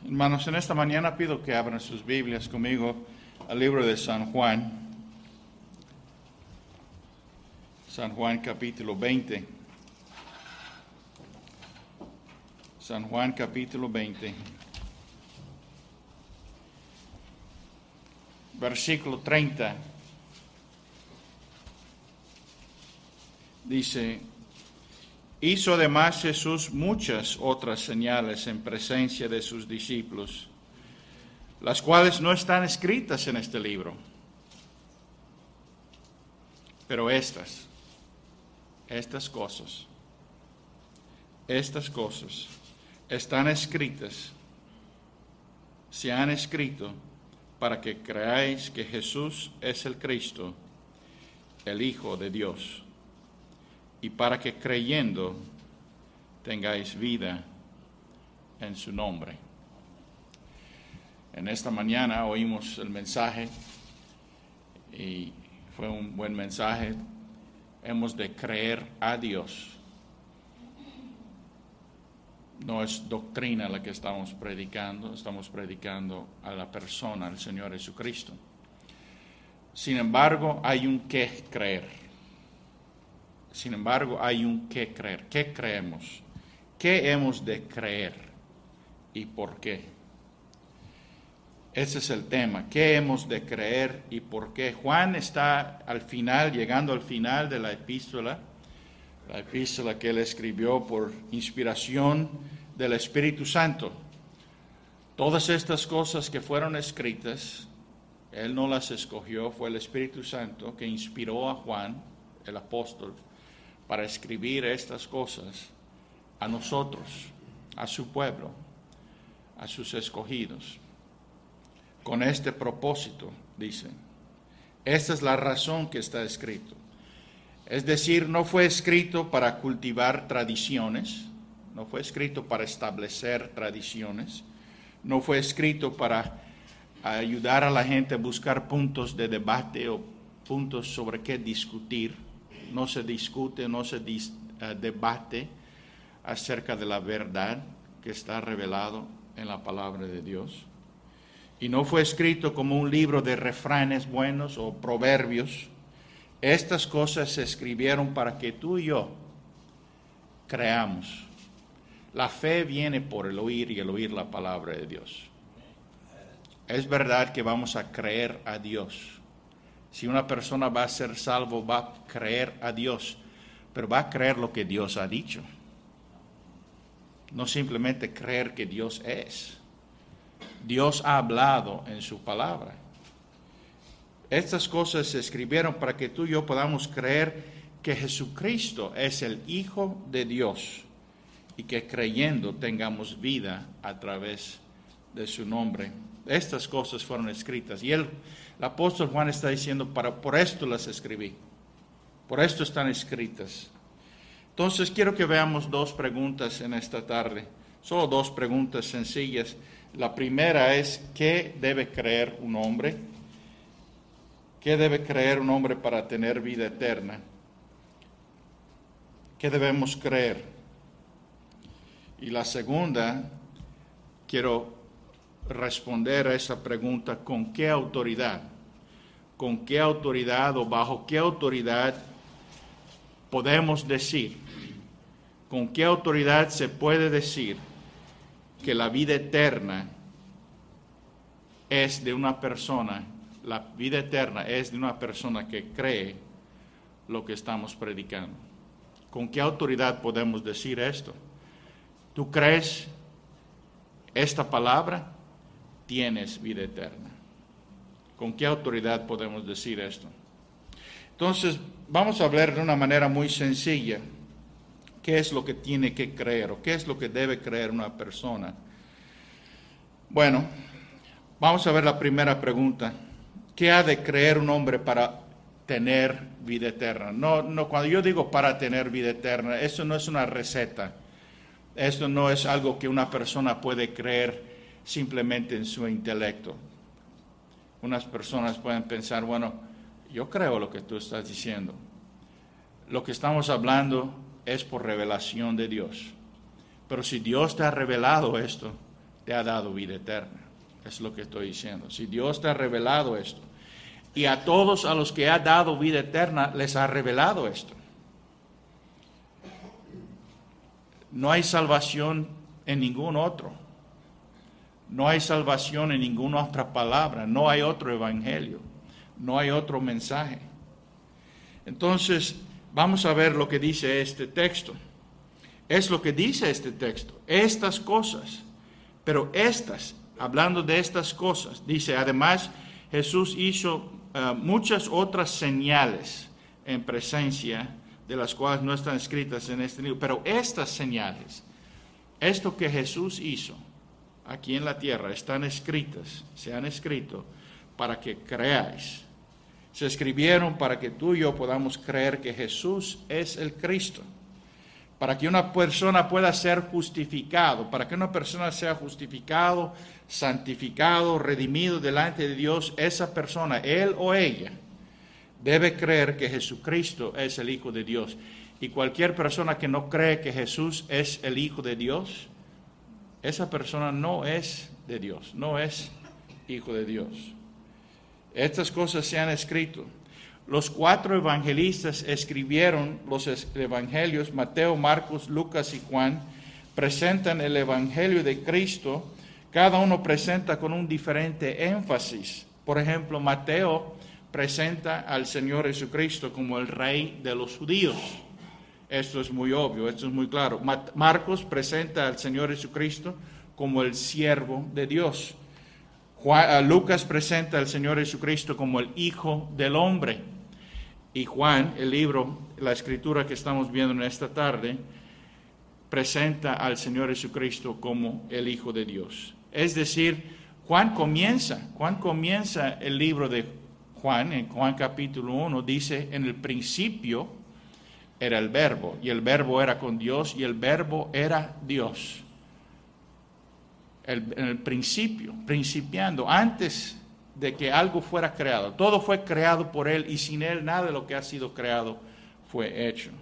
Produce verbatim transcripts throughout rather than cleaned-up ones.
Hermanos, en esta mañana pido que abran sus Biblias conmigo al libro de San Juan. San Juan capítulo veinte. San Juan capítulo veinte. Versículo treinta. Dice: hizo además Jesús muchas otras señales en presencia de sus discípulos, las cuales no están escritas en este libro. Pero estas, estas cosas, estas cosas están escritas, se han escrito para que creáis que Jesús es el Cristo, el Hijo de Dios, y para que creyendo tengáis vida en su nombre. En esta mañana oímos el mensaje y fue un buen mensaje. Hemos de creer a Dios. No es doctrina la que estamos predicando, estamos predicando a la persona, al Señor Jesucristo. Sin embargo, hay un qué creer. Sin embargo, hay un qué creer. ¿Qué creemos? ¿Qué hemos de creer? ¿Y por qué? Ese es el tema. ¿Qué hemos de creer y por qué? Juan está al final, llegando al final de la epístola, la epístola que él escribió por inspiración del Espíritu Santo. Todas estas cosas que fueron escritas, él no las escogió, fue el Espíritu Santo que inspiró a Juan, el apóstol, para escribir estas cosas a nosotros, a su pueblo, a sus escogidos. Con este propósito, dicen. Esta es la razón que está escrito. Es decir, no fue escrito para cultivar tradiciones, no fue escrito para establecer tradiciones, no fue escrito para ayudar a la gente a buscar puntos de debate o puntos sobre qué discutir. No se discute, no se dis, uh, debate acerca de la verdad que está revelado en la palabra de Dios. Y no fue escrito como un libro de refranes buenos o proverbios. Estas cosas se escribieron para que tú y yo creamos. La fe viene por el oír y el oír la palabra de Dios. Es verdad que vamos a creer a Dios. Si una persona va a ser salvo, va a creer a Dios, pero va a creer lo que Dios ha dicho. No simplemente creer que Dios es. Dios ha hablado en su palabra. Estas cosas se escribieron para que tú y yo podamos creer que Jesucristo es el Hijo de Dios y que creyendo tengamos vida a través de su nombre. Estas cosas fueron escritas y él, el apóstol Juan está diciendo, para, por esto las escribí, por esto están escritas. Entonces quiero que veamos dos preguntas en esta tarde, solo dos preguntas sencillas. La primera es, ¿qué debe creer un hombre? ¿Qué debe creer un hombre para tener vida eterna? ¿Qué debemos creer? Y la segunda, quiero responder a esa pregunta, ¿con qué autoridad? ¿Con qué autoridad o bajo qué autoridad podemos decir? ¿Con qué autoridad se puede decir que la vida eterna es de una persona, la vida eterna es de una persona que cree lo que estamos predicando? ¿Con qué autoridad podemos decir esto? ¿Tú crees esta palabra? Tienes vida eterna. ¿Con qué autoridad podemos decir esto? Entonces, vamos a hablar de una manera muy sencilla. ¿Qué es lo que tiene que creer o qué es lo que debe creer una persona? Bueno, vamos a ver la primera pregunta. ¿Qué ha de creer un hombre para tener vida eterna? No, no, cuando yo digo para tener vida eterna, eso no es una receta. Esto no es algo que una persona puede creer simplemente en su intelecto. Unas personas pueden pensar, bueno, yo creo lo que tú estás diciendo. Lo que estamos hablando es por revelación de Dios. Pero si Dios te ha revelado esto, te ha dado vida eterna. Es lo que estoy diciendo. Si Dios te ha revelado esto, y a todos a los que ha dado vida eterna les ha revelado esto. No hay salvación en ningún otro. No hay salvación en ninguna otra palabra. No hay otro evangelio. No hay otro mensaje. Entonces, vamos a ver lo que dice este texto. Es lo que dice este texto. Estas cosas. Pero estas, hablando de estas cosas, dice, además, Jesús hizo uh, muchas otras señales en presencia de las cuales no están escritas en este libro. Pero estas señales, esto que Jesús hizo aquí en la tierra, están escritas, se han escrito para que creáis. Se escribieron para que tú y yo podamos creer que Jesús es el Cristo. Para que una persona pueda ser justificado, para que una persona sea justificado, santificado, redimido delante de Dios, esa persona, él o ella, debe creer que Jesucristo es el Hijo de Dios. Y cualquier persona que no cree que Jesús es el Hijo de Dios, esa persona no es de Dios, no es Hijo de Dios. Estas cosas se han escrito. Los cuatro evangelistas escribieron los evangelios, Mateo, Marcos, Lucas y Juan, presentan el evangelio de Cristo, cada uno presenta con un diferente énfasis. Por ejemplo, Mateo presenta al Señor Jesucristo como el Rey de los judíos. Esto es muy obvio, esto es muy claro. Marcos presenta al Señor Jesucristo como el siervo de Dios. Juan, Lucas presenta al Señor Jesucristo como el Hijo del Hombre. Y Juan, el libro, la escritura que estamos viendo en esta tarde, presenta al Señor Jesucristo como el Hijo de Dios. Es decir, Juan comienza, Juan comienza el libro de Juan, en Juan capítulo uno, dice, en el principio era el Verbo, y el Verbo era con Dios, y el Verbo era Dios. El, en el principio, principiando, antes de que algo fuera creado. Todo fue creado por Él, y sin Él nada de lo que ha sido creado fue hecho.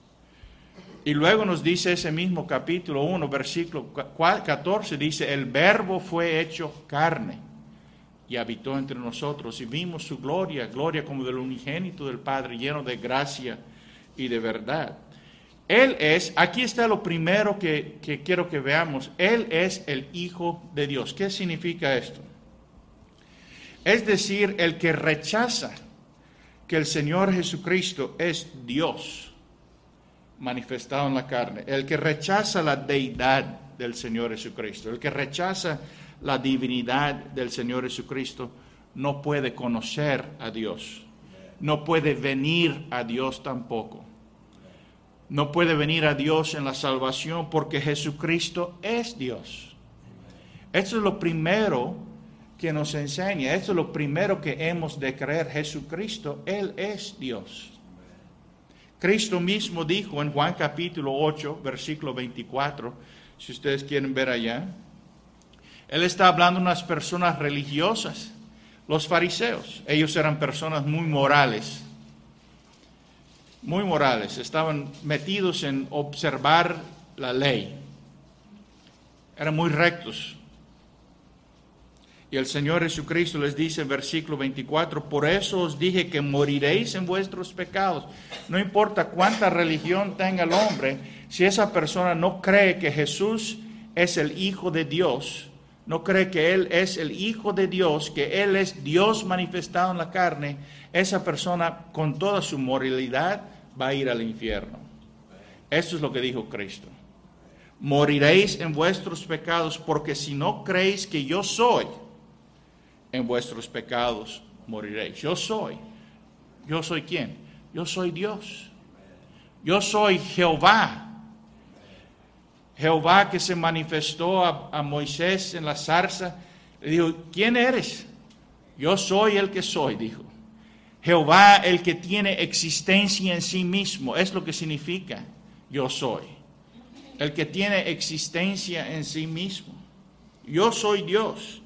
Y luego nos dice ese mismo capítulo uno, versículo catorce, dice, el Verbo fue hecho carne y habitó entre nosotros, y vimos su gloria, gloria como del unigénito del Padre, lleno de gracia y de verdad. Él es, aquí está lo primero que, que quiero que veamos, Él es el Hijo de Dios. ¿Qué significa esto? Es decir, el que rechaza que el Señor Jesucristo es Dios manifestado en la carne, el que rechaza la deidad del Señor Jesucristo, el que rechaza la divinidad del Señor Jesucristo, no puede conocer a Dios, no puede venir a Dios tampoco. No puede venir a Dios en la salvación porque Jesucristo es Dios. Esto es lo primero que nos enseña, esto es lo primero que hemos de creer. Jesucristo, Él es Dios. Cristo mismo dijo en Juan capítulo ocho, versículo veinticuatro, si ustedes quieren ver allá, Él está hablando de unas personas religiosas, los fariseos. Ellos eran personas muy morales, muy morales, estaban metidos en observar la ley, eran muy rectos. Y el Señor Jesucristo les dice en versículo veinticuatro, por eso os dije que moriréis en vuestros pecados. No importa cuánta religión tenga el hombre, si esa persona no cree que Jesús es el Hijo de Dios, no cree que Él es el Hijo de Dios, que Él es Dios manifestado en la carne, esa persona con toda su moralidad va a ir al infierno. Esto es lo que dijo Cristo. Moriréis en vuestros pecados, porque si no creéis que yo soy, en vuestros pecados moriréis. Yo soy. ¿Yo soy quién? Yo soy Dios. Yo soy Jehová. Jehová que se manifestó a, a Moisés en la zarza, le dijo, ¿quién eres? Yo soy el que soy, dijo. Jehová, el que tiene existencia en sí mismo, es lo que significa yo soy. El que tiene existencia en sí mismo. Yo soy Dios.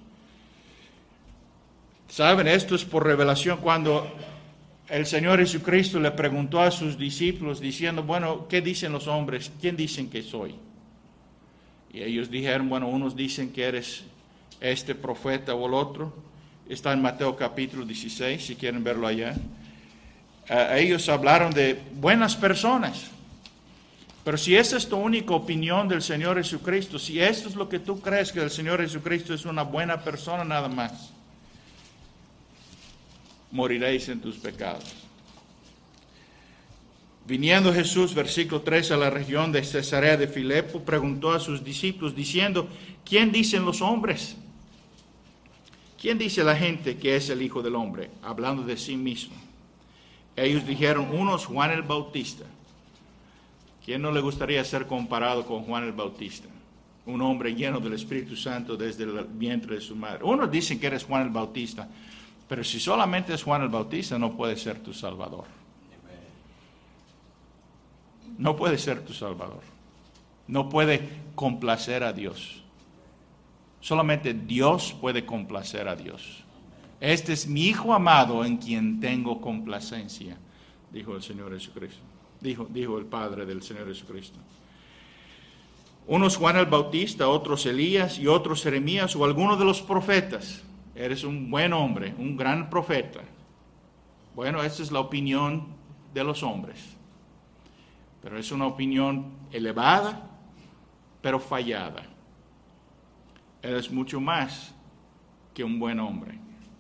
Saben, esto es por revelación. Cuando el Señor Jesucristo le preguntó a sus discípulos diciendo, bueno, ¿qué dicen los hombres? ¿Quién dicen que soy? Y ellos dijeron, bueno, unos dicen que eres este profeta o el otro. Está en Mateo capítulo dieciséis, si quieren verlo allá. Uh, ellos hablaron de buenas personas. Pero si esa es tu única opinión del Señor Jesucristo, si esto es lo que tú crees, que el Señor Jesucristo es una buena persona nada más, moriréis en tus pecados. Viniendo Jesús, versículo tres, a la región de Cesarea de Filipo, preguntó a sus discípulos diciendo, ¿quién dicen los hombres? ¿Quién dice la gente que es el Hijo del Hombre? Hablando de sí mismo. Ellos dijeron, unos Juan el Bautista. ¿Quién no le gustaría ser comparado con Juan el Bautista? Un hombre lleno del Espíritu Santo desde el vientre de su madre. Unos dicen que eres Juan el Bautista, pero si solamente es Juan el Bautista, no puede ser tu Salvador. No puede ser tu Salvador. No puede complacer a Dios. Solamente Dios puede complacer a Dios. Este es mi Hijo amado en quien tengo complacencia, dijo el Señor Jesucristo. Dijo, dijo el Padre del Señor Jesucristo. Unos Juan el Bautista, otros Elías y otros Jeremías o alguno de los profetas. Eres un buen hombre, un gran profeta. Bueno, esa es la opinión de los hombres. Pero es una opinión elevada, pero fallada. Eres mucho más que un buen hombre.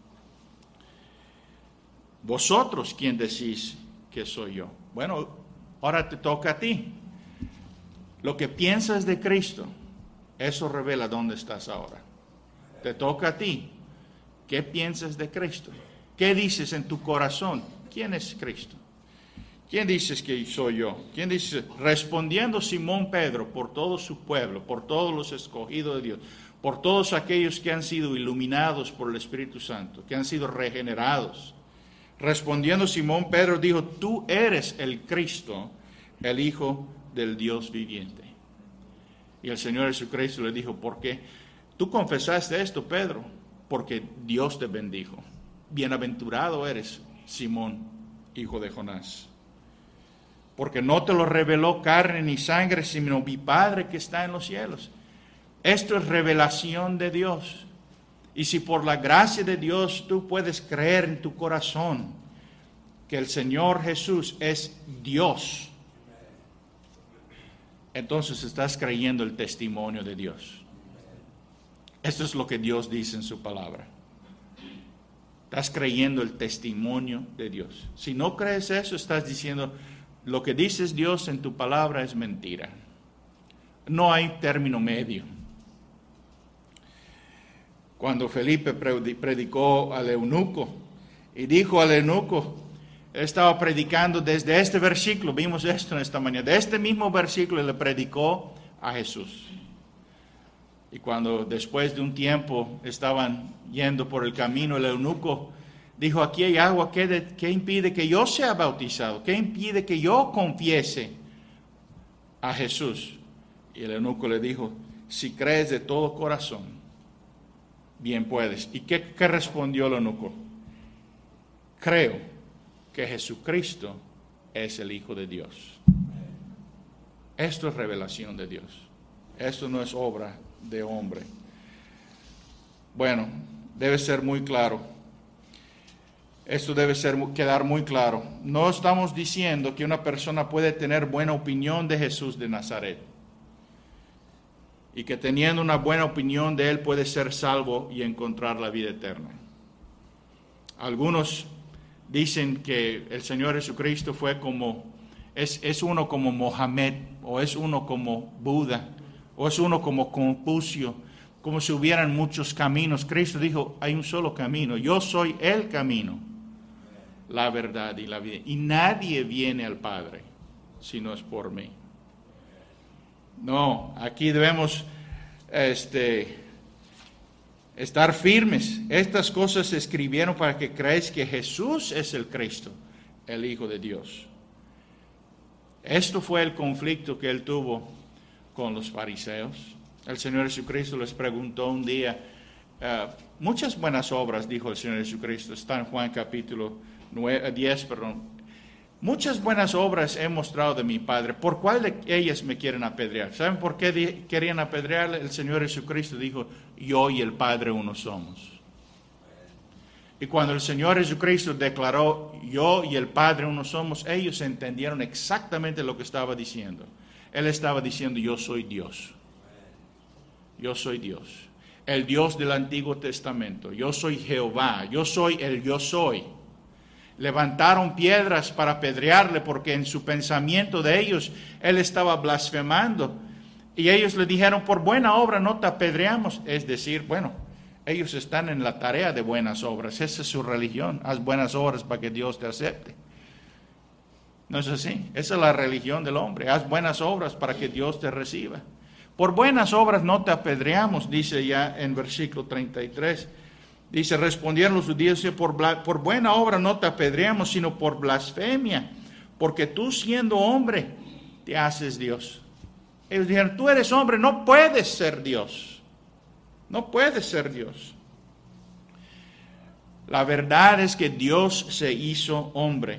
¿Vosotros quién decís que soy yo? Bueno, ahora te toca a ti. Lo que piensas de Cristo, eso revela dónde estás ahora. Te toca a ti. ¿Qué piensas de Cristo? ¿Qué dices en tu corazón? ¿Quién es Cristo? ¿Quién dices que soy yo? ¿Quién dice? Respondiendo Simón Pedro, por todo su pueblo, por todos los escogidos de Dios, por todos aquellos que han sido iluminados por el Espíritu Santo, que han sido regenerados. Respondiendo Simón Pedro dijo, tú eres el Cristo, el Hijo del Dios viviente. Y el Señor Jesucristo le dijo, ¿por qué? Tú confesaste esto, Pedro, porque Dios te bendijo. Bienaventurado eres, Simón, hijo de Jonás. Porque no te lo reveló carne ni sangre, sino mi Padre que está en los cielos. Esto es revelación de Dios. Y si por la gracia de Dios tú puedes creer en tu corazón que el Señor Jesús es Dios, entonces estás creyendo el testimonio de Dios. Esto es lo que Dios dice en su palabra. Estás creyendo el testimonio de Dios. Si no crees eso, estás diciendo, lo que dices Dios en tu palabra es mentira. No hay término medio. Cuando Felipe predicó al eunuco y dijo al eunuco, él estaba predicando desde este versículo, vimos esto en esta mañana, de este mismo versículo le predicó a Jesús. Y cuando después de un tiempo estaban yendo por el camino, el eunuco dijo, aquí hay agua, ¿qué, de, qué impide que yo sea bautizado? ¿Qué impide que yo confiese a Jesús? Y el eunuco le dijo, si crees de todo corazón, bien puedes. ¿Y qué, qué respondió el eunuco? Creo que Jesucristo es el Hijo de Dios. Esto es revelación de Dios. Esto no es obra de hombre. Bueno, debe ser muy claro. Esto debe ser, quedar muy claro. No estamos diciendo que una persona puede tener buena opinión de Jesús de Nazaret y que teniendo una buena opinión de Él puede ser salvo y encontrar la vida eterna. Algunos dicen que el Señor Jesucristo fue como, es, es uno como Mohammed, o es uno como Buda, o es uno como Confucio, como si hubieran muchos caminos. Cristo dijo, hay un solo camino, yo soy el camino, la verdad y la vida. Y nadie viene al Padre si no es por mí. No, aquí debemos este, estar firmes. Estas cosas se escribieron para que creáis que Jesús es el Cristo, el Hijo de Dios. Esto fue el conflicto que él tuvo con los fariseos. El Señor Jesucristo les preguntó un día, uh, muchas buenas obras, dijo el Señor Jesucristo, está en Juan capítulo nueve, diez, perdón. muchas buenas obras he mostrado de mi Padre. ¿Por cuál de ellas me quieren apedrear? ¿Saben por qué di- querían apedrearle? El Señor Jesucristo dijo, yo y el Padre uno somos. Y cuando el Señor Jesucristo declaró, yo y el Padre uno somos, ellos entendieron exactamente lo que estaba diciendo. Él estaba diciendo, yo soy Dios. Yo soy Dios. El Dios del Antiguo Testamento. Yo soy Jehová. Yo soy el yo soy. Levantaron piedras para apedrearle porque en su pensamiento de ellos, él estaba blasfemando. Y ellos le dijeron, por buena obra no te apedreamos. Es decir, bueno, ellos están en la tarea de buenas obras. Esa es su religión. Haz buenas obras para que Dios te acepte. ¿No es así? Esa es la religión del hombre. Haz buenas obras para que Dios te reciba. Por buenas obras no te apedreamos, dice ya en versículo treinta y tres. Dice, respondieron los judíos, por, por buena obra no te apedreamos, sino por blasfemia, porque tú siendo hombre te haces Dios. Ellos dijeron, tú eres hombre, no puedes ser Dios. No puedes ser Dios. La verdad es que Dios se hizo hombre.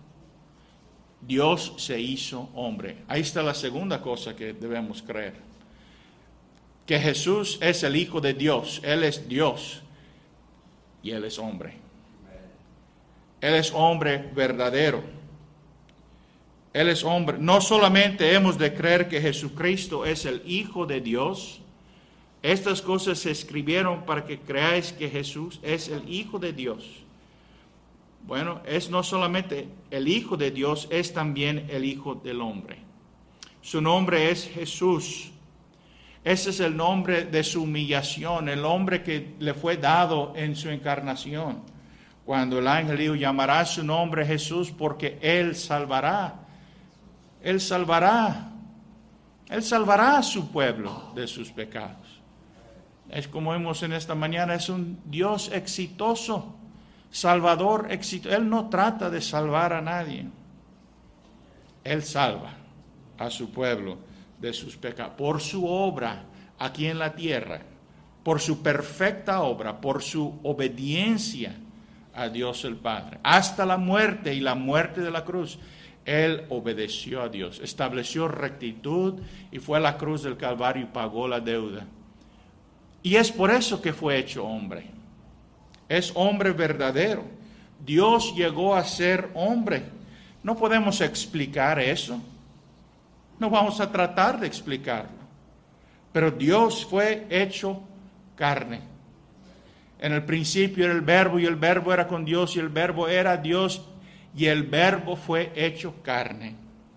Dios se hizo hombre. Ahí está la segunda cosa que debemos creer. Que Jesús es el Hijo de Dios. Él es Dios y Él es hombre. Él es hombre verdadero. Él es hombre. No solamente hemos de creer que Jesucristo es el Hijo de Dios. Estas cosas se escribieron para que creáis que Jesús es el Hijo de Dios. Bueno, es no solamente el Hijo de Dios, es también el Hijo del hombre. Su nombre es Jesús. Ese es el nombre de su humillación, el nombre que le fue dado en su encarnación. Cuando el ángel dijo, llamará su nombre Jesús porque Él salvará. Él salvará. Él salvará a su pueblo de sus pecados. Es como vemos en esta mañana, es un Dios exitoso, Salvador exitoso. Él no trata de salvar a nadie. Él salva a su pueblo de sus pecados, por su obra aquí en la tierra, por su perfecta obra, por su obediencia a Dios el Padre, hasta la muerte y la muerte de la cruz. Él obedeció a Dios, estableció rectitud y fue a la cruz del Calvario y pagó la deuda. Y es por eso que fue hecho hombre. Es hombre verdadero. Dios llegó a ser hombre. No podemos explicar eso. No vamos a tratar de explicarlo. Pero Dios fue hecho carne. En el principio era el Verbo y el Verbo era con Dios y el Verbo era Dios y el Verbo fue hecho carne.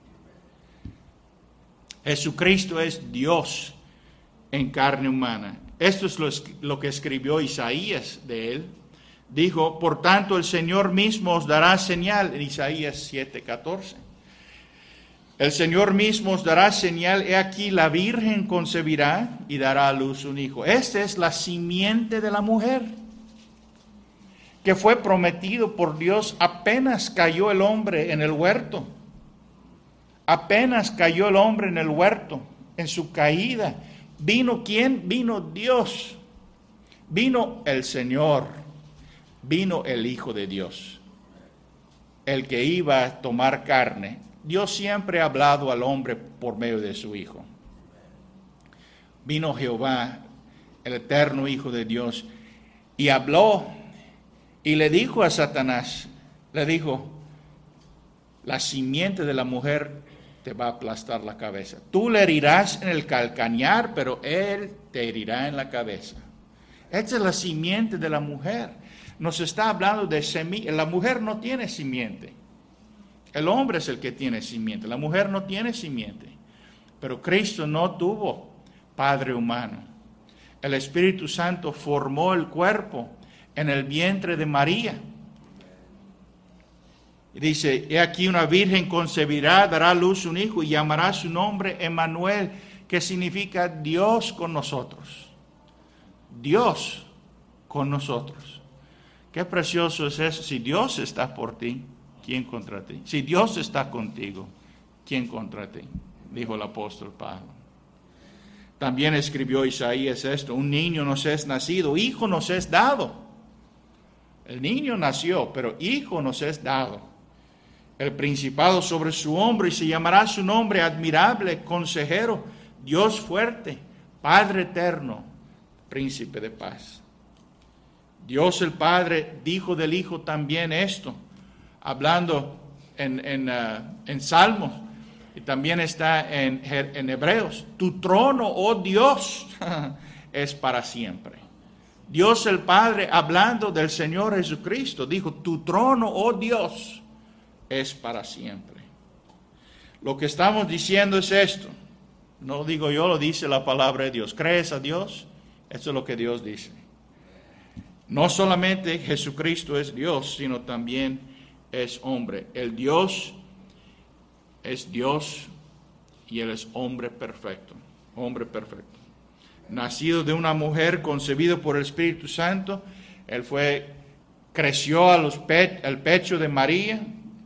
Jesucristo es Dios en carne humana. Esto es lo, lo que escribió Isaías de él. Dijo, por tanto el Señor mismo os dará señal, en Isaías siete catorce. El Señor mismo os dará señal, he aquí la Virgen concebirá y dará a luz un hijo. Esta es la simiente de la mujer, que fue prometido por Dios apenas cayó el hombre en el huerto. Apenas cayó el hombre en el huerto, en su caída. ¿Vino quién? Vino Dios. Vino el Señor. Vino el Hijo de Dios. El que iba a tomar carne. Dios siempre ha hablado al hombre por medio de su Hijo. Vino Jehová, el eterno Hijo de Dios, y habló y le dijo a Satanás, le dijo, la simiente de la mujer te va a aplastar la cabeza. Tú le herirás en el calcañar, pero él te herirá en la cabeza. Esta es la simiente de la mujer. Nos está hablando de semilla. La mujer no tiene simiente. El hombre es el que tiene simiente. La mujer no tiene simiente. Pero Cristo no tuvo padre humano. El Espíritu Santo formó el cuerpo en el vientre de María. Y dice, he aquí una virgen concebirá, dará a luz un hijo y llamará su nombre Emmanuel, que significa Dios con nosotros. Dios con nosotros. Qué precioso es eso. Si Dios está por ti, ¿quién contra ti? Si Dios está contigo, ¿quién contra ti? Dijo el apóstol Pablo. También escribió Isaías esto, un niño nos es nacido, hijo nos es dado. El niño nació, pero hijo nos es dado. el principado sobre su hombro, y se llamará su nombre admirable, consejero, Dios fuerte, Padre eterno, príncipe de paz. Dios el Padre dijo del Hijo también esto, hablando en, en, uh, en Salmos, y también está en, en Hebreos. Tu trono, oh Dios, es para siempre. Dios el Padre, hablando del Señor Jesucristo, dijo, tu trono, oh Dios, es para siempre. Lo que estamos diciendo es esto. No lo digo yo, lo dice la palabra de Dios. ¿Crees a Dios? Eso es lo que Dios dice. No solamente Jesucristo es Dios, sino también es hombre. El Dios es Dios y Él es hombre perfecto. Hombre perfecto. Nacido de una mujer, concebido por el Espíritu Santo, Él fue, creció a los pe- al pecho de María,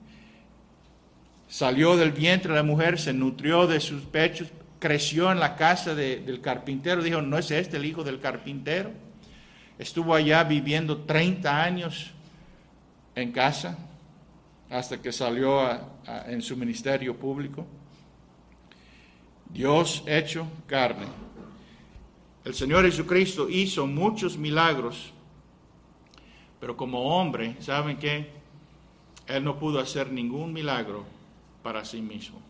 salió del vientre de la mujer, se nutrió de sus pechos, creció en la casa de, del carpintero. Dijo, ¿no es este el hijo del carpintero? Estuvo allá viviendo treinta años en casa, hasta que salió a, a, en su ministerio público. Dios hecho carne. El Señor Jesucristo hizo muchos milagros, pero como hombre, ¿saben qué? Él no pudo hacer ningún milagro para sí mismo.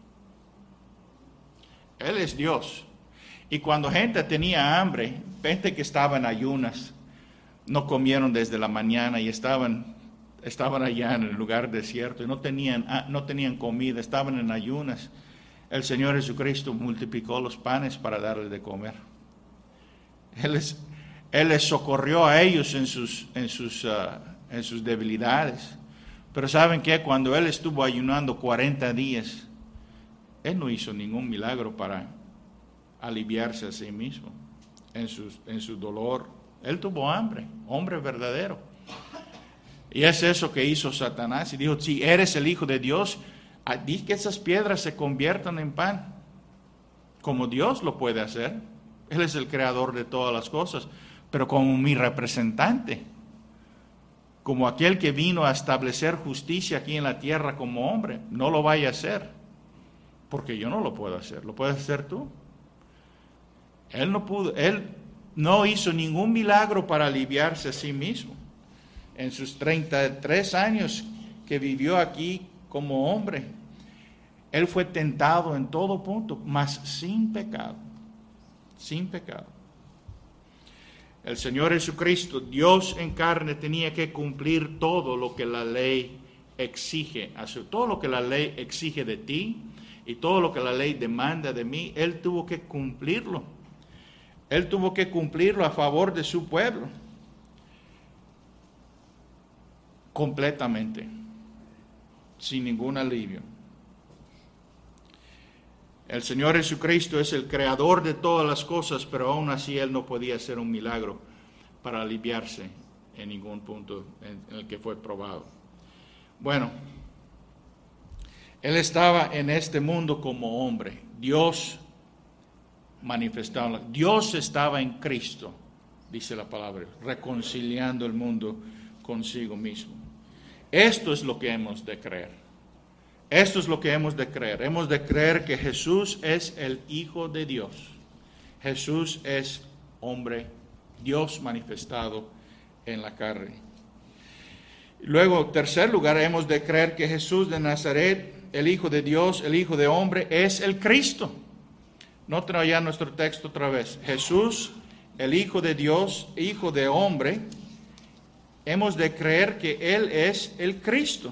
Él es Dios. Y cuando gente tenía hambre, gente que estaba en ayunas, no comieron desde la mañana y estaban, estaban allá en el lugar desierto y no tenían, no tenían comida, estaban en ayunas, el Señor Jesucristo multiplicó los panes para darles de comer. Él les, Él les socorrió a ellos en sus, en sus, uh, en sus debilidades. Pero ¿saben qué? Cuando Él estuvo ayunando cuarenta días, Él no hizo ningún milagro para aliviarse a sí mismo en, sus, en su dolor. Él tuvo hambre, hombre verdadero. Y es eso que hizo Satanás. Y dijo, si eres el Hijo de Dios, di que esas piedras se conviertan en pan. Como Dios lo puede hacer. Él es el creador de todas las cosas. Pero como mi representante, como aquel que vino a establecer justicia aquí en la tierra como hombre, no lo vaya a hacer. Porque yo no lo puedo hacer. ¿Lo puedes hacer tú? Él no pudo, él no hizo ningún milagro para aliviarse a sí mismo. En sus treinta y tres años que vivió aquí como hombre, Él fue tentado en todo punto, mas sin pecado. Sin pecado. El Señor Jesucristo, Dios en carne, tenía que cumplir todo lo que la ley exige. Todo lo que la ley exige de ti y todo lo que la ley demanda de mí, Él tuvo que cumplirlo. Él tuvo que cumplirlo a favor de su pueblo. Completamente. Sin ningún alivio. El Señor Jesucristo es el creador de todas las cosas, pero aún así Él no podía hacer un milagro para aliviarse en ningún punto en el que fue probado. Bueno, Él estaba en este mundo como hombre. Dios manifestado. Dios estaba en Cristo, dice la palabra, reconciliando el mundo consigo mismo. Esto es lo que hemos de creer. Esto es lo que hemos de creer. Hemos de creer que Jesús es el Hijo de Dios. Jesús es hombre, Dios manifestado en la carne. Luego, en tercer lugar, hemos de creer que Jesús de Nazaret, el Hijo de Dios, el Hijo de hombre, es el Cristo. Noten allá nuestro texto otra vez. Jesús, el Hijo de Dios, Hijo de hombre, hemos de creer que Él es el Cristo.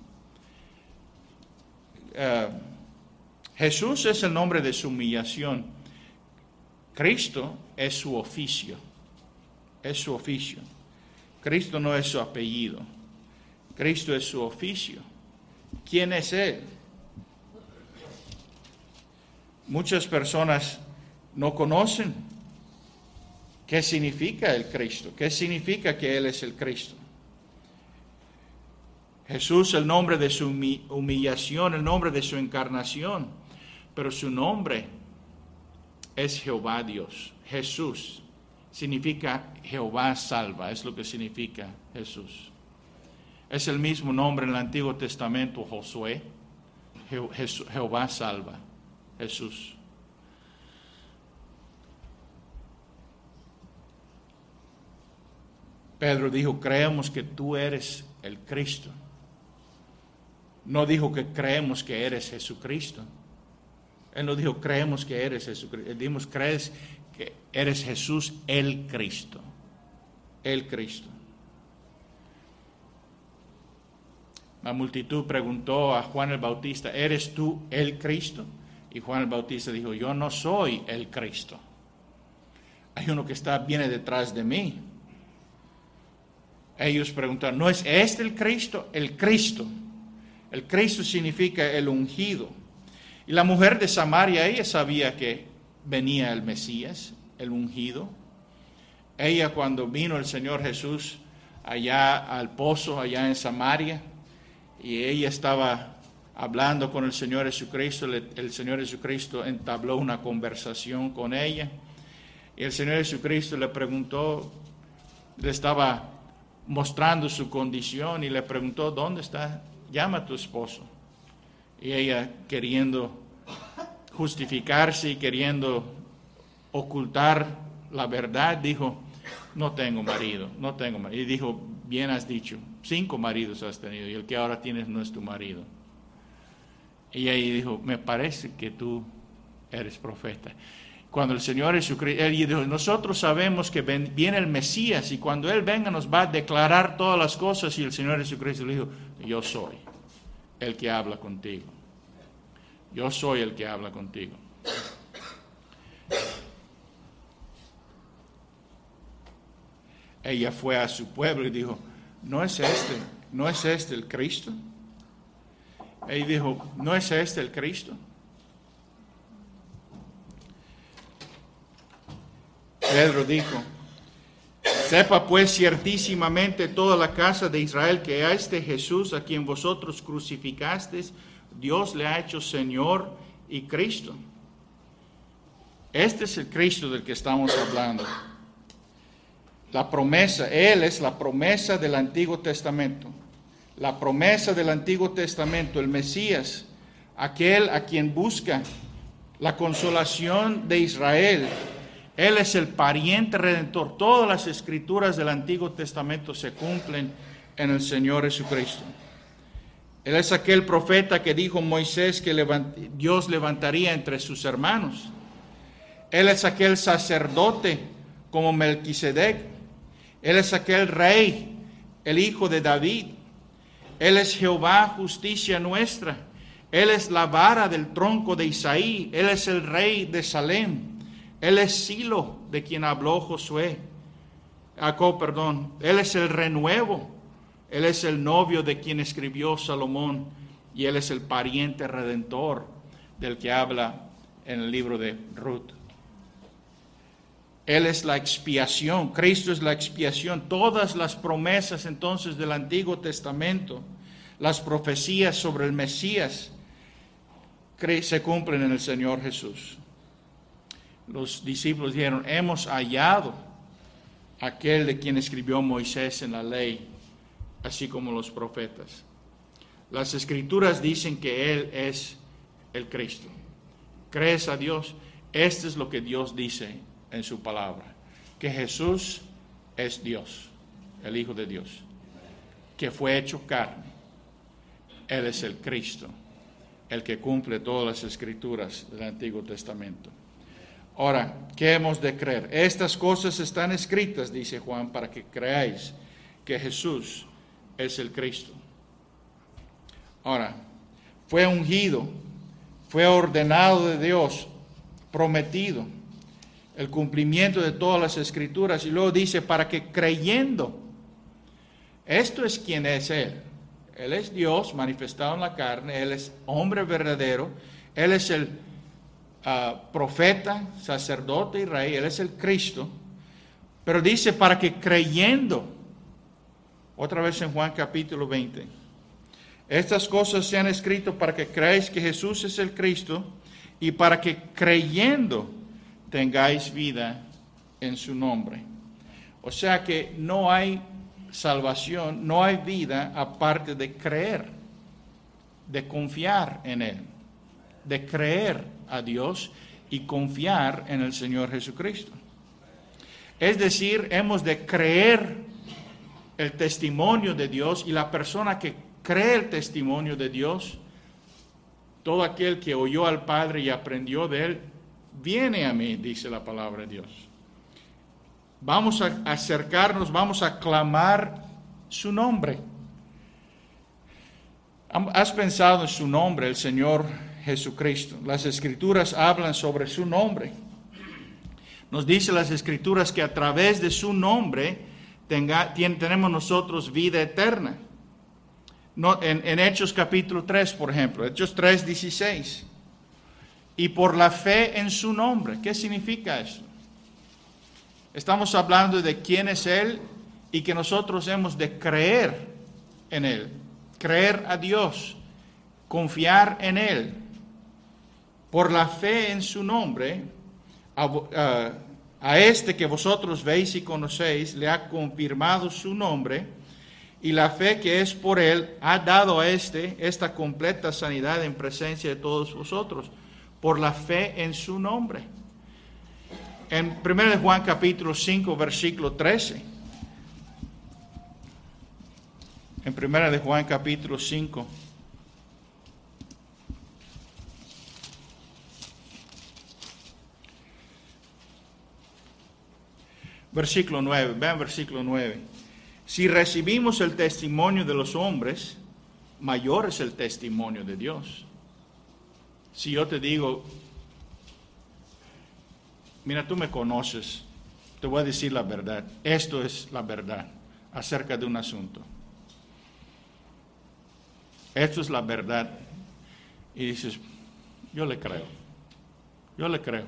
Uh, Jesús es el nombre de su humillación. Cristo es su oficio. Es su oficio. Cristo no es su apellido. Cristo es su oficio. ¿Quién es Él? Muchas personas no conocen qué significa el Cristo, qué significa que Él es el Cristo. Jesús, el nombre de su humillación, el nombre de su encarnación, pero su nombre es Jehová Dios. Jesús significa Jehová salva, es lo que significa Jesús. Es el mismo nombre en el Antiguo Testamento, Josué. Je- Je- Jehová salva, Jesús. Pedro dijo, creemos que tú eres el Cristo. No dijo que creemos que eres Jesucristo. Él no dijo, creemos que eres Jesucristo. Él dijo, crees que eres Jesús el Cristo. El Cristo. La multitud preguntó a Juan el Bautista, ¿eres tú el Cristo? Y Juan el Bautista dijo, yo no soy el Cristo. Hay uno que está, viene detrás de mí. Ellos preguntaron, ¿no es este el Cristo? El Cristo. El Cristo significa el ungido. Y la mujer de Samaria, ella sabía que venía el Mesías, el ungido. Ella, cuando vino el Señor Jesús allá al pozo, allá en Samaria, y ella estaba hablando con el Señor Jesucristo, el Señor Jesucristo entabló una conversación con ella, y el Señor Jesucristo le preguntó, le estaba mostrando su condición, y le preguntó, ¿dónde está? Llama a tu esposo. Y ella, queriendo justificarse y queriendo ocultar la verdad, dijo, no tengo marido, no tengo marido. Y dijo, bien has dicho, cinco maridos has tenido y el que ahora tienes no es tu marido. Y ella dijo, me parece que tú eres profeta. Cuando el Señor Jesucristo, él dijo, nosotros sabemos que ven, viene el Mesías y cuando Él venga nos va a declarar todas las cosas. Y el Señor Jesucristo le dijo, yo soy el que habla contigo. Yo soy el que habla contigo. Ella fue a su pueblo y dijo, ¿no es este, no es este el Cristo? Ella dijo, ¿no es este el Cristo? Pedro dijo, sepa pues ciertísimamente toda la casa de Israel que a este Jesús a quien vosotros crucificasteis, Dios le ha hecho Señor y Cristo. Este es el Cristo del que estamos hablando. La promesa, Él es la promesa del Antiguo Testamento. La promesa del Antiguo Testamento, el Mesías, aquel a quien busca la consolación de Israel. Él es el pariente redentor. Todas las escrituras del Antiguo Testamento se cumplen en el Señor Jesucristo. Él es aquel profeta que dijo Moisés que levant- Dios levantaría entre sus hermanos. Él es aquel sacerdote como Melquisedec. Él es aquel rey, el hijo de David. Él es Jehová, justicia nuestra. Él es la vara del tronco de Isaí. Él es el rey de Salem. Él es Silo, de quien habló Josué. Jacob, perdón. Él es el renuevo. Él es el novio de quien escribió Salomón. Y Él es el pariente redentor del que habla en el libro de Ruth. Él es la expiación. Cristo es la expiación. Todas las promesas entonces del Antiguo Testamento, las profecías sobre el Mesías, se cumplen en el Señor Jesús. Los discípulos dijeron, hemos hallado aquel de quien escribió Moisés en la ley, así como los profetas. Las Escrituras dicen que Él es el Cristo. ¿Crees a Dios? Esto es lo que Dios dice en su palabra, que Jesús es Dios, el Hijo de Dios, que fue hecho carne. Él es el Cristo, el que cumple todas las Escrituras del Antiguo Testamento. Ahora, ¿qué hemos de creer? Estas cosas están escritas, dice Juan, para que creáis que Jesús es el Cristo. Ahora, fue ungido, fue ordenado de Dios, prometido, el cumplimiento de todas las Escrituras, y luego dice, para que creyendo, esto es quien es Él. Él es Dios manifestado en la carne, Él es hombre verdadero, Él es el uh, profeta, sacerdote y rey, Él es el Cristo, pero dice para que creyendo, otra vez en Juan capítulo veinte, estas cosas se han escrito para que creáis que Jesús es el Cristo y para que creyendo tengáis vida en su nombre. O sea que no hay salvación, no hay vida aparte de creer, de confiar en Él, de creer a Dios y confiar en el Señor Jesucristo. Es decir, hemos de creer el testimonio de Dios, y la persona que cree el testimonio de Dios, todo aquel que oyó al Padre y aprendió de Él, viene a mí, dice la palabra de Dios. Vamos a acercarnos, vamos a clamar su nombre. ¿Has pensado en su nombre, el Señor Jesucristo? Las Escrituras hablan sobre su nombre. Nos dice las Escrituras que a través de su nombre tenga, ten, tenemos nosotros vida eterna. No, en, en Hechos capítulo tres, por ejemplo, Hechos tres, dieciséis. Y por la fe en su nombre. ¿Qué significa eso? Estamos hablando de quién es Él y que nosotros hemos de creer en Él. Creer a Dios, confiar en Él. Por la fe en su nombre, a, a, a este que vosotros veis y conocéis, le ha confirmado su nombre, y la fe que es por Él ha dado a este esta completa sanidad en presencia de todos vosotros, por la fe en su nombre. En primero de Juan capítulo cinco, versículo trece. En primera de Juan capítulo cinco. Versículo nueve, vean versículo nueve. Si recibimos el testimonio de los hombres, mayor es el testimonio de Dios. Si yo te digo, mira, tú me conoces, te voy a decir la verdad. Esto es la verdad acerca de un asunto. Esto es la verdad. Y dices, yo le creo. Yo le creo.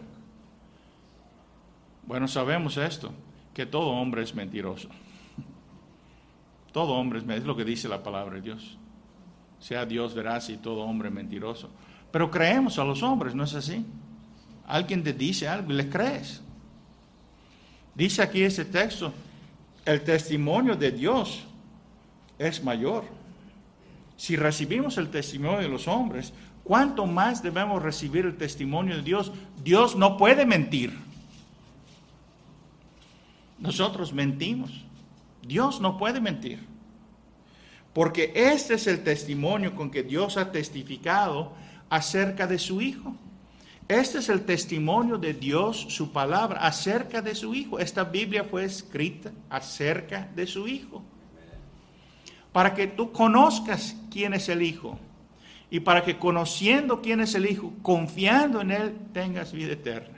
Bueno, sabemos esto, que todo hombre es mentiroso. Todo hombre es mentiroso, es lo que dice la palabra de Dios. Sea Dios veraz y todo hombre mentiroso. Pero creemos a los hombres, ¿no es así? Alguien te dice algo y le crees. Dice aquí ese texto, el testimonio de Dios es mayor. Si recibimos el testimonio de los hombres, ¿cuánto más debemos recibir el testimonio de Dios? Dios no puede mentir. Nosotros mentimos. Dios no puede mentir. Porque este es el testimonio con que Dios ha testificado acerca de su Hijo. Este es el testimonio de Dios, su palabra, acerca de su Hijo. Esta Biblia fue escrita acerca de su Hijo. Para que tú conozcas quién es el Hijo. Y para que conociendo quién es el Hijo, confiando en Él, tengas vida eterna.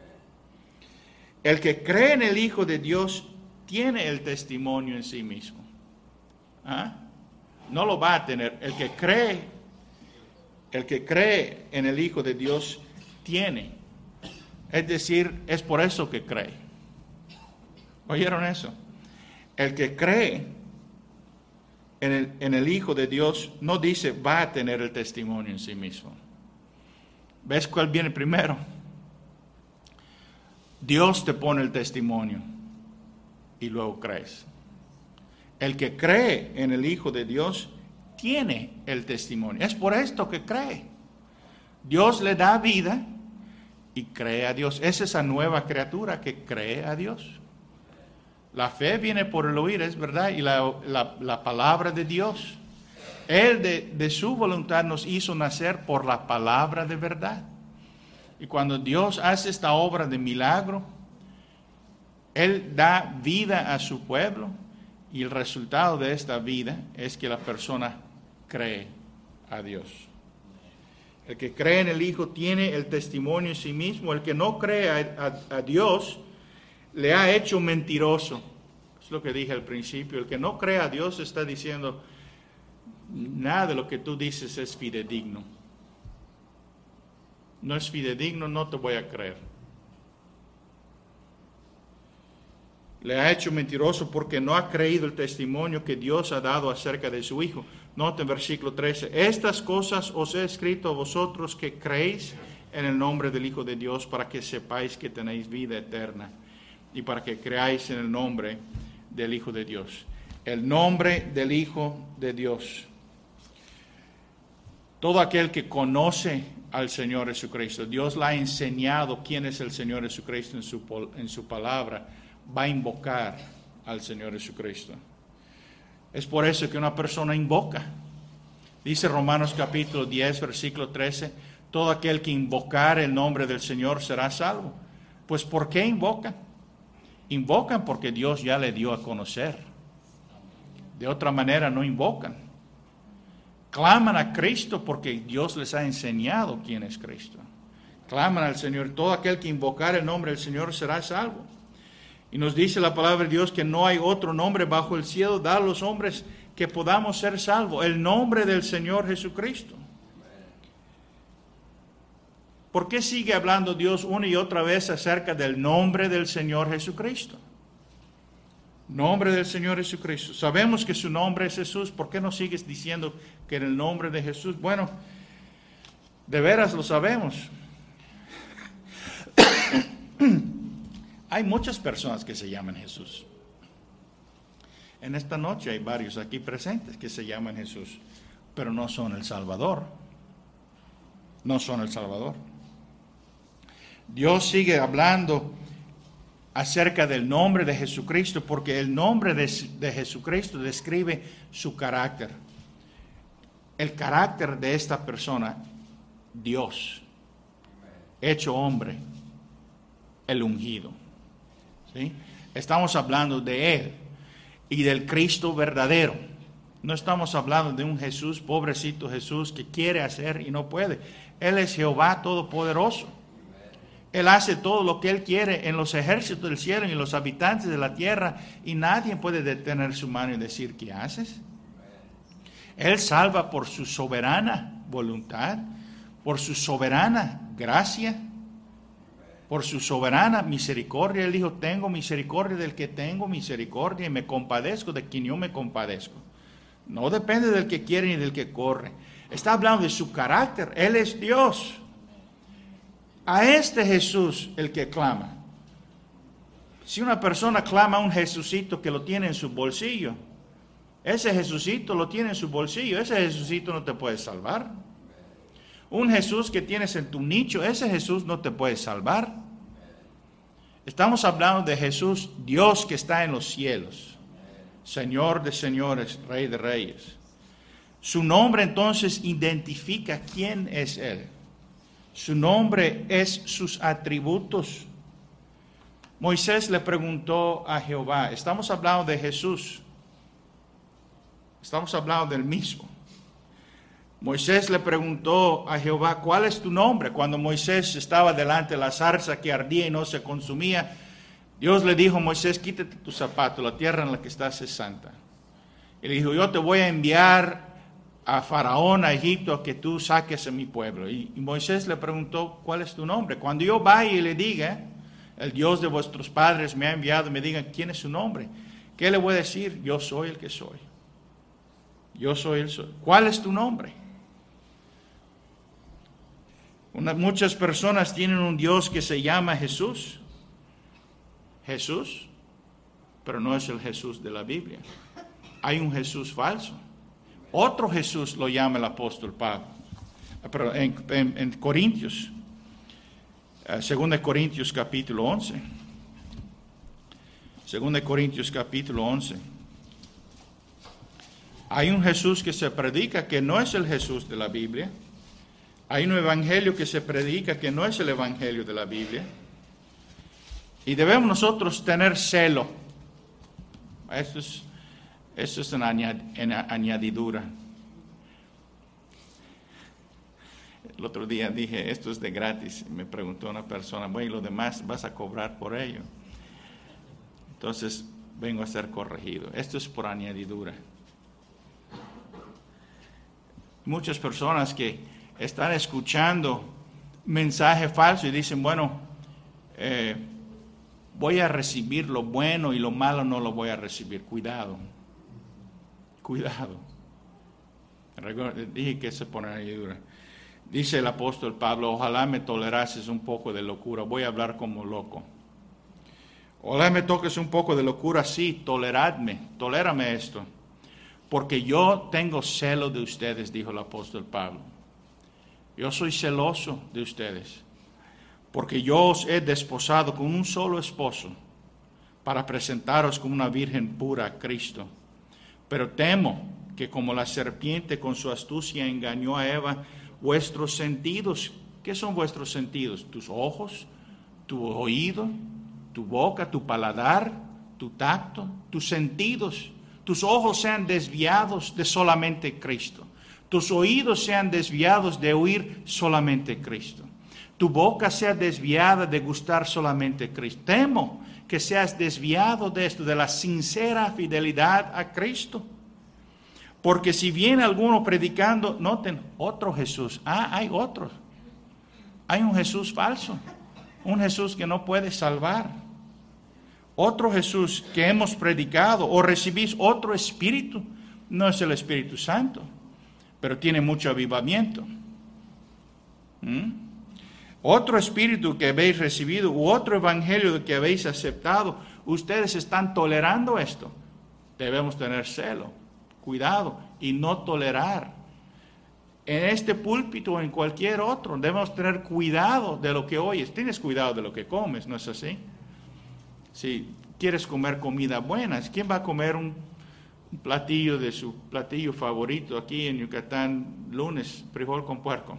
El que cree en el Hijo de Dios tiene el testimonio en sí mismo. ¿Ah? No lo va a tener. El que cree, el que cree en el Hijo de Dios tiene. Es decir, es por eso que cree. ¿Oyeron eso? El que cree en el, en el Hijo de Dios no dice va a tener el testimonio en sí mismo. ¿Ves cuál viene primero? Dios te pone el testimonio y luego crees. El que cree en el Hijo de Dios tiene el testimonio. Es por esto que cree. Dios le da vida y cree a Dios. Es esa nueva criatura que cree a Dios. La fe viene por el oír, es verdad, y la, la, la palabra de Dios. Él de, de su voluntad nos hizo nacer por la palabra de verdad. Y cuando Dios hace esta obra de milagro, Él da vida a su pueblo, y el resultado de esta vida es que la persona cree a Dios. El que cree en el Hijo tiene el testimonio en sí mismo. El que no cree a, a, a Dios le ha hecho mentiroso. Es lo que dije al principio. El que no cree a Dios está diciendo, nada de lo que tú dices es fidedigno. No es fidedigno, no te voy a creer. Le ha hecho mentiroso porque no ha creído el testimonio que Dios ha dado acerca de su Hijo. Noten versículo trece. Estas cosas os he escrito a vosotros que creéis en el nombre del Hijo de Dios, para que sepáis que tenéis vida eterna y para que creáis en el nombre del Hijo de Dios. el nombre del Hijo de Dios. Todo aquel que conoce al Señor Jesucristo, Dios le ha enseñado quién es el Señor Jesucristo en su, en su palabra, va a invocar al Señor Jesucristo. Es por eso que una persona invoca. Dice Romanos capítulo diez, versículo trece, todo aquel que invocar el nombre del Señor será salvo. Pues ¿por qué invocan? Invocan porque Dios ya le dio a conocer. De otra manera no invocan. Claman a Cristo porque Dios les ha enseñado quién es Cristo. Claman al Señor. Todo aquel que invocar el nombre del Señor será salvo. Y nos dice la palabra de Dios que no hay otro nombre bajo el cielo dado a los hombres que podamos ser salvos. El nombre del Señor Jesucristo. ¿Por qué sigue hablando Dios una y otra vez acerca del nombre del Señor Jesucristo? Nombre del Señor Jesucristo. Sabemos que su nombre es Jesús. ¿Por qué no sigues diciendo que en el nombre de Jesús? Bueno, de veras lo sabemos. Hay muchas personas que se llaman Jesús. En esta noche hay varios aquí presentes que se llaman Jesús, pero no son el Salvador. No son el Salvador. Dios sigue hablando acerca del nombre de Jesucristo, porque el nombre de, de Jesucristo describe su carácter. El carácter de esta persona, Dios, hecho hombre, el ungido. ¿Sí? Estamos hablando de Él y del Cristo verdadero. No estamos hablando de un Jesús, pobrecito Jesús, que quiere hacer y no puede. Él es Jehová Todopoderoso. Él hace todo lo que Él quiere en los ejércitos del cielo y en los habitantes de la tierra, y nadie puede detener su mano y decir, ¿qué haces? Él salva por su soberana voluntad, por su soberana gracia, por su soberana misericordia. Él dijo, tengo misericordia del que tengo misericordia y me compadezco de quien yo me compadezco. No depende del que quiere ni del que corre. Está hablando de su carácter. Él es Dios. A este Jesús el que clama. Si una persona clama a un Jesucito que lo tiene en su bolsillo, ese Jesucito lo tiene en su bolsillo, ese Jesucito no te puede salvar. Un Jesús que tienes en tu nicho, ese Jesús no te puede salvar. Estamos hablando de Jesús, Dios que está en los cielos, Señor de señores, Rey de reyes. Su nombre entonces identifica quién es Él. Su nombre es sus atributos. Moisés le preguntó a Jehová, estamos hablando de Jesús, estamos hablando del mismo. Moisés le preguntó a Jehová, ¿cuál es tu nombre? Cuando Moisés estaba delante de la zarza que ardía y no se consumía, Dios le dijo a Moisés, quítate tus zapatos, la tierra en la que estás es santa. Y le dijo, yo te voy a enviar a Faraón, a Egipto, a que tú saques a mi pueblo. Y, y Moisés le preguntó, ¿cuál es tu nombre? Cuando yo vaya y le diga, el Dios de vuestros padres me ha enviado, me digan, ¿quién es su nombre? ¿Qué le voy a decir? Yo soy el que soy. Yo soy el soy. ¿Cuál es tu nombre? Una, muchas personas tienen un Dios que se llama Jesús. Jesús, pero no es el Jesús de la Biblia. Hay un Jesús falso. Otro Jesús lo llama el apóstol Pablo. Pero en, en, en Corintios, segunda de Corintios capítulo once. segunda de Corintios capítulo once. Hay un Jesús que se predica que no es el Jesús de la Biblia. Hay un evangelio que se predica que no es el evangelio de la Biblia. Y debemos nosotros tener celo. Esto es, esto es una añadidura. El otro día dije, esto es de gratis. Y me preguntó una persona, bueno, ¿y lo demás vas a cobrar por ello? Entonces, vengo a ser corregido. Esto es por añadidura. Muchas personas que están escuchando mensaje falso y dicen, bueno, eh, voy a recibir lo bueno y lo malo no lo voy a recibir. Cuidado, cuidado. Dije que se pone añadidura. Dice el apóstol Pablo, ojalá me tolerases un poco de locura, voy a hablar como loco. Ojalá me toques un poco de locura, sí, toleradme, tolérame esto. Porque yo tengo celo de ustedes, dijo el apóstol Pablo. Yo soy celoso de ustedes. Porque yo os he desposado con un solo esposo para presentaros como una virgen pura a Cristo. Pero temo que como la serpiente con su astucia engañó a Eva, vuestros sentidos, ¿qué son vuestros sentidos? Tus ojos, tu oído, tu boca, tu paladar, tu tacto, tus sentidos, tus ojos sean desviados de solamente Cristo. Tus oídos sean desviados de oír solamente Cristo. Tu boca sea desviada de gustar solamente Cristo. Temo que seas desviado de esto, de la sincera fidelidad a Cristo. Porque si viene alguno predicando, noten, otro Jesús. Ah, hay otros. Hay un Jesús falso. Un Jesús que no puede salvar. Otro Jesús que hemos predicado o recibís otro espíritu. No es el Espíritu Santo, pero tiene mucho avivamiento. ¿Mm? Otro espíritu que habéis recibido u otro evangelio que habéis aceptado. Ustedes están tolerando esto. Debemos tener celo, cuidado y no tolerar. En este púlpito o en cualquier otro debemos tener cuidado de lo que oyes. Tienes cuidado de lo que comes, ¿no es así? Si quieres comer comida buena, ¿quién va a comer un, un platillo de su platillo favorito aquí en Yucatán lunes, frijol con puerco?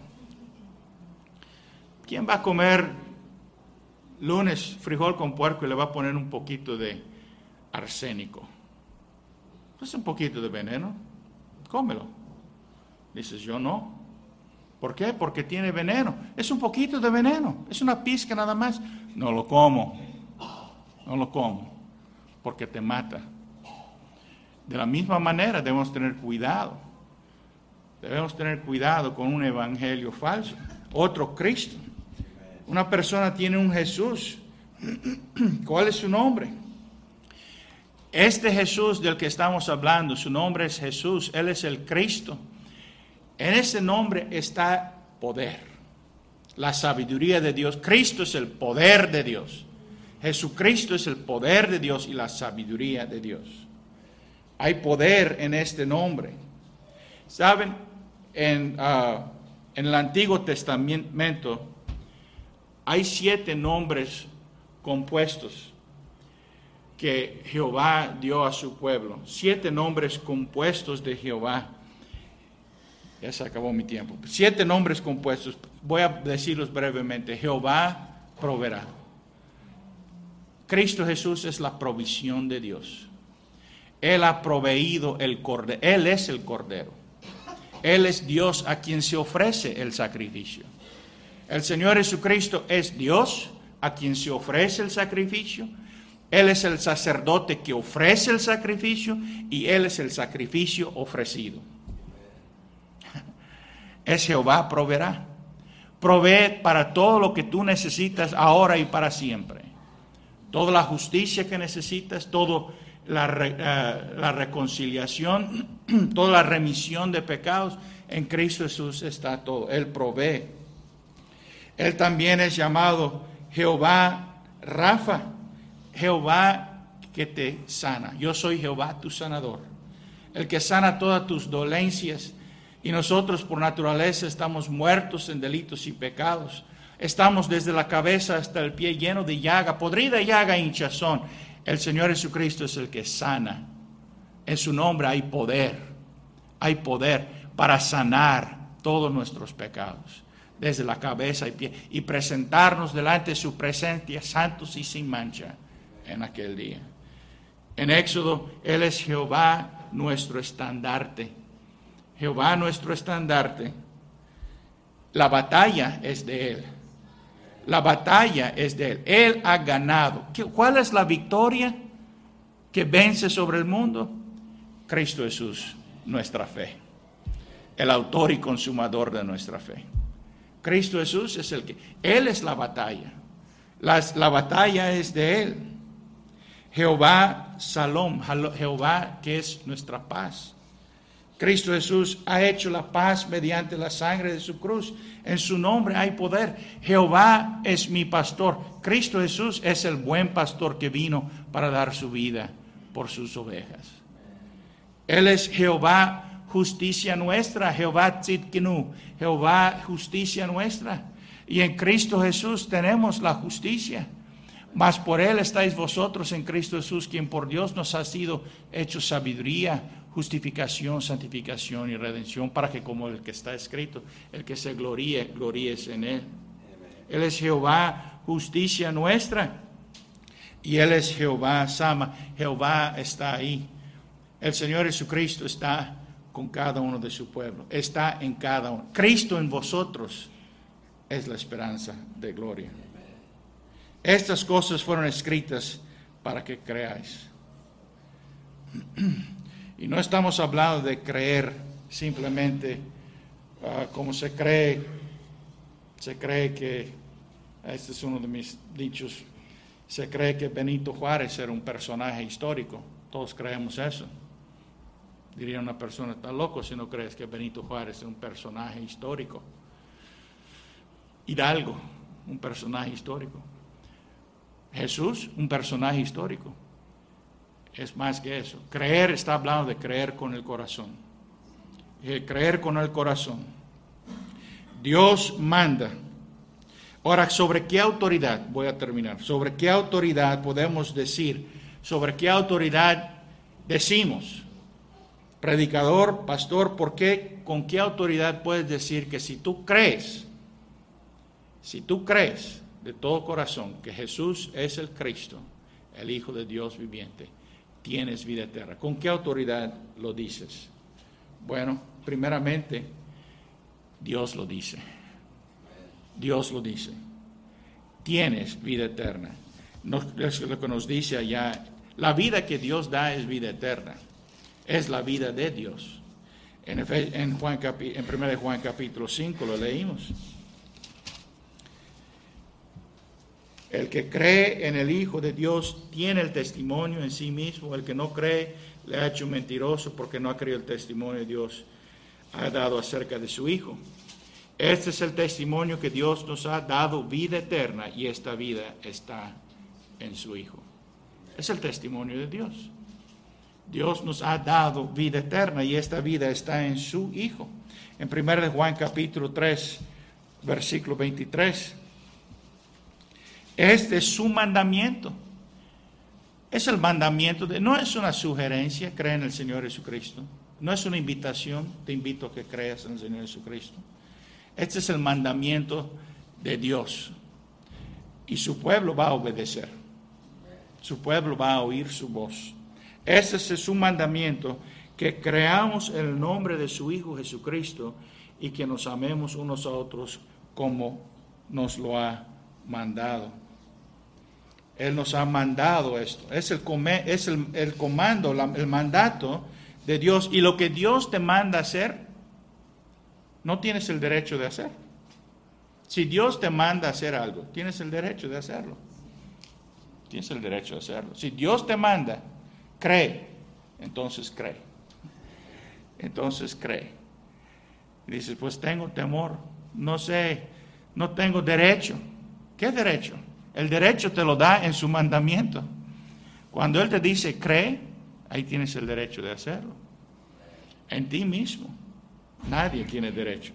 ¿Quién va a comer lunes frijol con puerco y le va a poner un poquito de arsénico? Es un poquito de veneno, cómelo. Dices, yo no. ¿Por qué? Porque tiene veneno. Es un poquito de veneno, es una pizca nada más. No lo como, no lo como, porque te mata. De la misma manera debemos tener cuidado. Debemos tener cuidado con un evangelio falso. Otro Cristo. Una persona tiene un Jesús. ¿Cuál es su nombre? Este Jesús del que estamos hablando, su nombre es Jesús, Él es el Cristo. En ese nombre está poder, la sabiduría de Dios. Cristo es el poder de Dios. Jesucristo es el poder de Dios y la sabiduría de Dios. Hay poder en este nombre. ¿Saben? En, uh, en el Antiguo Testamento hay siete nombres compuestos que Jehová dio a su pueblo. Siete nombres compuestos de Jehová. Ya se acabó mi tiempo. Siete nombres compuestos. Voy a decirlos brevemente. Jehová proveerá. Cristo Jesús es la provisión de Dios. Él ha proveído el cordero. Él es el cordero. Él es Dios a quien se ofrece el sacrificio. El Señor Jesucristo es Dios a quien se ofrece el sacrificio. Él es el sacerdote que ofrece el sacrificio y Él es el sacrificio ofrecido. Es Jehová proveerá. Provee para todo lo que tú necesitas ahora y para siempre. Toda la justicia que necesitas, toda la, uh, la reconciliación, toda la remisión de pecados, en Cristo Jesús está todo. Él provee. Él también es llamado Jehová Rafa, Jehová que te sana. Yo soy Jehová tu sanador, el que sana todas tus dolencias. Y nosotros por naturaleza estamos muertos en delitos y pecados. Estamos desde la cabeza hasta el pie lleno de llaga, podrida llaga e hinchazón. El Señor Jesucristo es el que sana. En su nombre hay poder, hay poder para sanar todos nuestros pecados, desde la cabeza y pie, y presentarnos delante de su presencia santos y sin mancha en aquel día. En Éxodo, Él es Jehová nuestro estandarte. Jehová nuestro estandarte. La batalla es de Él. La batalla es de Él. Él ha ganado. ¿Cuál es la victoria que vence sobre el mundo? Cristo Jesús, nuestra fe. El autor y consumador de nuestra fe. Cristo Jesús es el que... Él es la batalla. La, la batalla es de Él. Jehová Salom, Jehová que es nuestra paz. Cristo Jesús ha hecho la paz mediante la sangre de su cruz. En su nombre hay poder. Jehová es mi pastor. Cristo Jesús es el buen pastor que vino para dar su vida por sus ovejas. Él es Jehová, justicia nuestra. Jehová tzidkenu. Jehová, justicia nuestra. Y en Cristo Jesús tenemos la justicia. Mas por Él estáis vosotros en Cristo Jesús, quien por Dios nos ha sido hecho sabiduría, justificación, santificación y redención, para que como el que está escrito, el que se gloríe, gloríes en Él. Él es Jehová, justicia nuestra, y Él es Jehová Sama. Jehová está ahí. El Señor Jesucristo está con cada uno de su pueblo, está en cada uno. Cristo en vosotros es la esperanza de gloria. Estas cosas fueron escritas para que creáis. Y no estamos hablando de creer simplemente uh, como se cree, se cree que, este es uno de mis dichos, se cree que Benito Juárez era un personaje histórico. Todos creemos eso. Diría una persona, está loco si no crees que Benito Juárez es un personaje histórico. Hidalgo, un personaje histórico. Jesús, un personaje histórico. Es más que eso. Creer, está hablando de creer con el corazón. Eh, creer con el corazón. Dios manda. Ahora, ¿sobre qué autoridad? Voy a terminar. ¿Sobre qué autoridad podemos decir? ¿Sobre qué autoridad decimos? Predicador, pastor, ¿por qué? ¿Con qué autoridad puedes decir que si tú crees, si tú crees de todo corazón que Jesús es el Cristo, el Hijo de Dios viviente, tienes vida eterna? ¿Con qué autoridad lo dices? Bueno, primeramente, Dios lo dice. Dios lo dice. Tienes vida eterna. No, es lo que nos dice allá. La vida que Dios da es vida eterna. Es la vida de Dios. En, en, Juan, en primera de Juan capítulo cinco lo leímos. El que cree en el Hijo de Dios tiene el testimonio en sí mismo. El que no cree le ha hecho mentiroso, porque no ha creído el testimonio de Dios ha dado acerca de su Hijo. Este es el testimonio que Dios nos ha dado, vida eterna, y esta vida está en su Hijo. Es el testimonio de Dios. Dios nos ha dado vida eterna y esta vida está en su Hijo. En primera de Juan capítulo tres, versículo veintitrés. Este es su mandamiento. Es el mandamiento, de, no es una sugerencia, cree en el Señor Jesucristo. No es una invitación, te invito a que creas en el Señor Jesucristo. Este es el mandamiento de Dios. Y su pueblo va a obedecer. Su pueblo va a oír su voz. Ese es su mandamiento, que creamos en el nombre de su Hijo Jesucristo y que nos amemos unos a otros como nos lo ha mandado. Él nos ha mandado esto. Es el, es el, el comando, la, el mandato de Dios. Y lo que Dios te manda hacer, no tienes el derecho de hacer. Si Dios te manda hacer algo, tienes el derecho de hacerlo. Tienes el derecho de hacerlo. Si Dios te manda, cree, entonces cree. Entonces cree. Y dices, pues tengo temor, no sé, no tengo derecho. ¿Qué derecho? El derecho te lo da en su mandamiento. Cuando Él te dice cree, ahí tienes el derecho de hacerlo. En ti mismo. Nadie tiene derecho.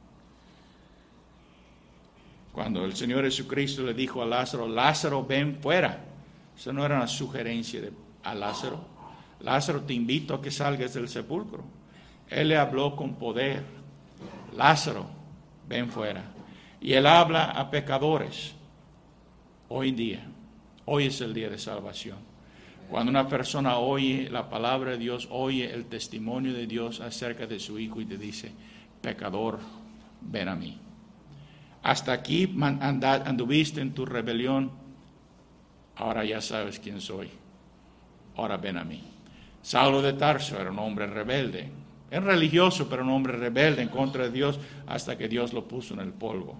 Cuando el Señor Jesucristo le dijo a Lázaro, Lázaro, ven fuera. Eso no era una sugerencia de, a Lázaro. Lázaro, te invito a que salgas del sepulcro. Él le habló con poder. Lázaro, ven fuera. Y Él habla a pecadores. Hoy en día, hoy es el día de salvación. Cuando una persona oye la palabra de Dios, oye el testimonio de Dios acerca de su Hijo y te dice, pecador, ven a mí. Hasta aquí anduviste en tu rebelión, ahora ya sabes quién soy. Ahora ven a mí. Saulo de Tarso era un hombre rebelde. Era religioso, pero un hombre rebelde en contra de Dios hasta que Dios lo puso en el polvo.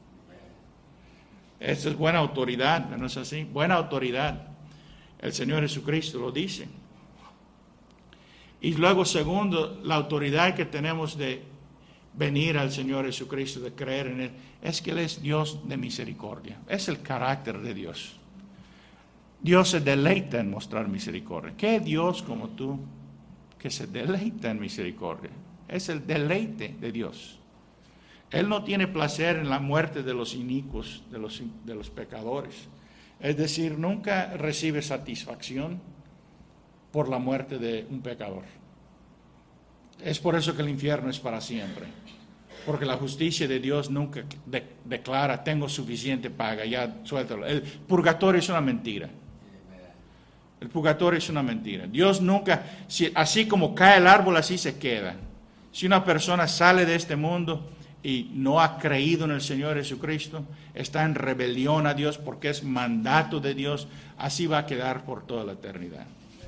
Esa es buena autoridad, ¿no es así? Buena autoridad. El Señor Jesucristo lo dice. Y luego, segundo, la autoridad que tenemos de venir al Señor Jesucristo, de creer en Él, es que Él es Dios de misericordia. Es el carácter de Dios. Dios se deleita en mostrar misericordia. ¿Qué Dios como tú que se deleita en misericordia? Es el deleite de Dios. Él no tiene placer en la muerte de los inicuos, de los, de los pecadores. Es decir, nunca recibe satisfacción por la muerte de un pecador. Es por eso que el infierno es para siempre. Porque la justicia de Dios nunca de, declara, tengo suficiente paga, ya suéltalo. El purgatorio es una mentira. El purgatorio es una mentira. Dios nunca, si, así como cae el árbol, así se queda. Si una persona sale de este mundo y no ha creído en el Señor Jesucristo, está en rebelión a Dios porque es mandato de Dios, así va a quedar por toda la eternidad.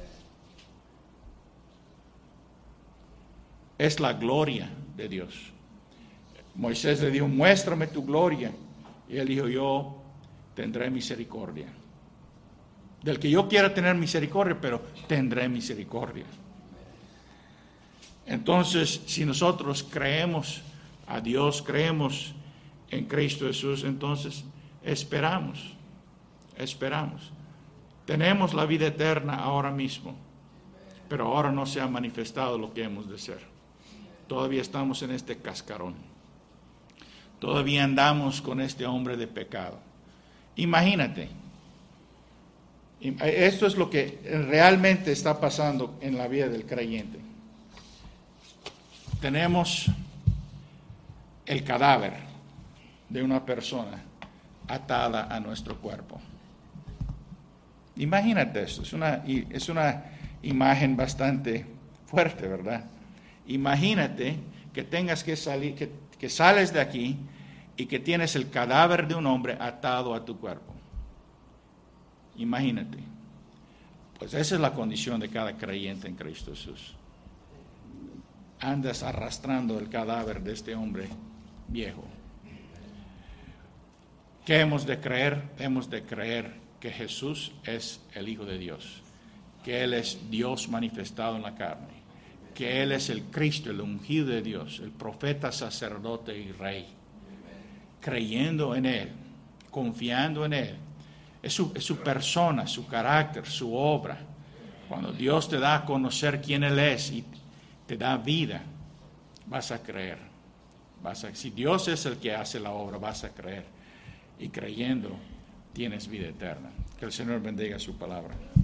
Es la gloria de Dios. Moisés le dijo, muéstrame tu gloria. Y él dijo, yo tendré misericordia. Del que yo quiera tener misericordia, pero tendré misericordia. Entonces, si nosotros creemos a Dios, creemos en Cristo Jesús, entonces esperamos, esperamos. Tenemos la vida eterna ahora mismo, pero ahora no se ha manifestado lo que hemos de ser. Todavía estamos en este cascarón. Todavía andamos con este hombre de pecado. Imagínate, esto es lo que realmente está pasando en la vida del creyente. Tenemos el cadáver de una persona atada a nuestro cuerpo. Imagínate esto, es una, es una imagen bastante fuerte, ¿verdad? Imagínate que tengas que salir, que, que sales de aquí y que tienes el cadáver de un hombre atado a tu cuerpo. Imagínate. Pues esa es la condición de cada creyente en Cristo Jesús. Andas arrastrando el cadáver de este hombre viejo. ¿Qué hemos de creer? Hemos de creer que Jesús es el Hijo de Dios, que Él es Dios manifestado en la carne, que Él es el Cristo, el ungido de Dios, el profeta, sacerdote y rey. Creyendo en Él, confiando en Él. Es su, es su persona, su carácter, su obra. Cuando Dios te da a conocer quién Él es y te da vida, vas a creer. Vas a, si Dios es el que hace la obra, vas a creer. Y creyendo, tienes vida eterna. Que el Señor bendiga su palabra.